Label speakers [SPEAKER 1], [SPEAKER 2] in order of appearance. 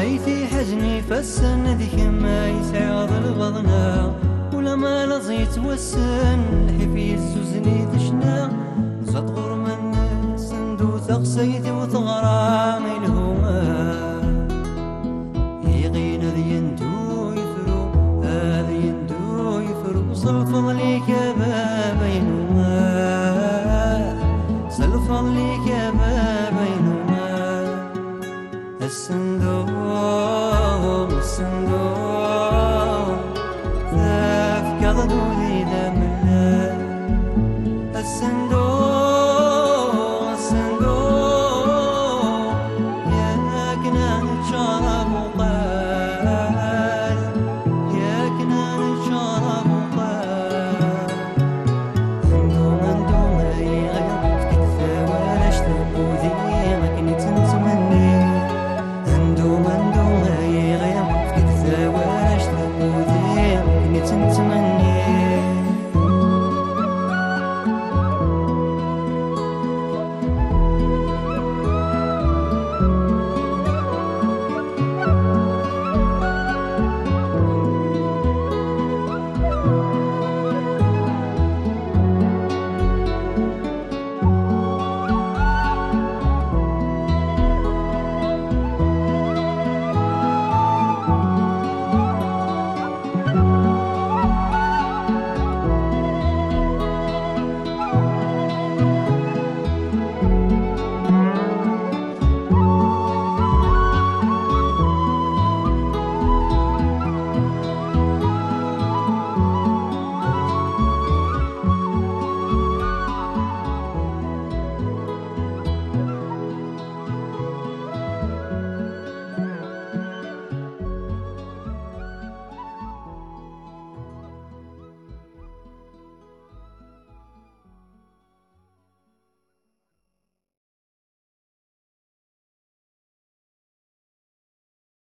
[SPEAKER 1] بيتي حزني فالسن ذيك ما يسعض البضنا ولا ما لزيت والسن حفي الزوزني دشنا زاد غور من السندو تغسيت وتغرام الهما يغين ذي يندو يفرو هذي يندو يفرو صلفض ليك يا بابينما صلفض ليك يا بابينما الصندوق تفقد ذي ذا ملا الصندوق